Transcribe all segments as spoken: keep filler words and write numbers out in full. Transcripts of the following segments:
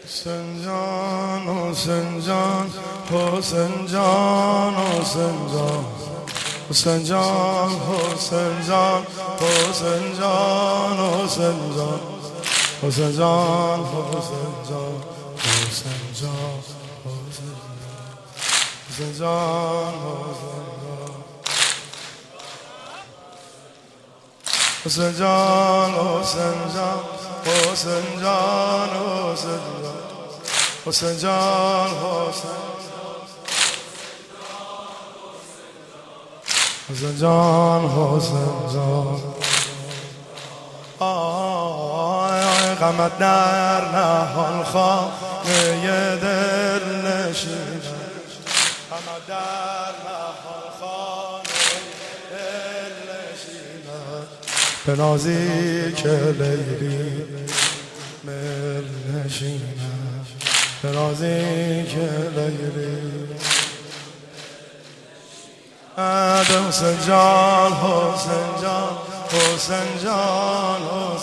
حسین جان حسین جان حسین جان حسین جان حسین جان حسین جان حسین جان حسین جان حسین جان حسین جان حسین جان حسین جان حسین جان حسین جان حسین جان حسین جان حسین جان حسین جان آی غمت در نهان خانه دل نشینم غمت در نهان خانه دل نشینم به نازی که لیلی مل نشینم به نازی که لیلی حسین جان حسین جان حسین جان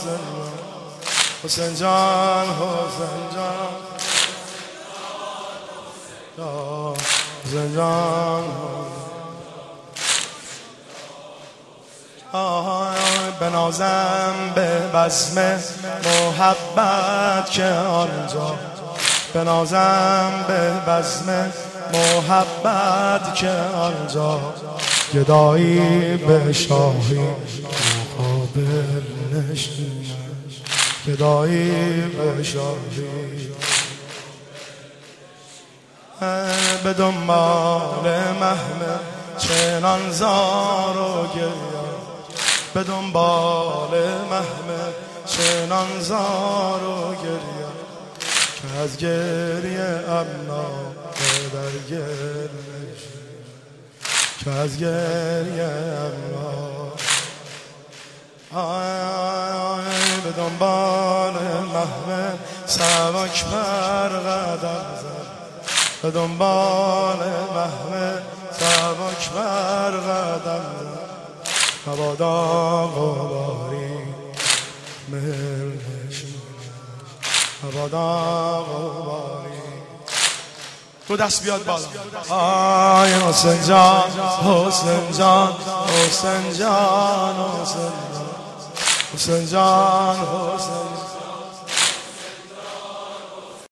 حسین جان حسین جان حسین جان بنازم به بزم محبت که آنجا بنازم به بزم محبت که آنجا گدایی به شاهی مقابل نشینم گدایی به شاهی به دنبال محمل چنان زار و گریم به دنبال محمل چنان زار و گریم که از گریه امنا در گل نشینم که از گریه امنا آی به دنبال محمل سبک بر قدم زد به دنبال محمل سبک بر قدم زد مبادا غباری مل نشینم مبادا غباری تو دست بیاد بالا آی حسین جان حسین جان حسین جان حسین جان حسین جان حسین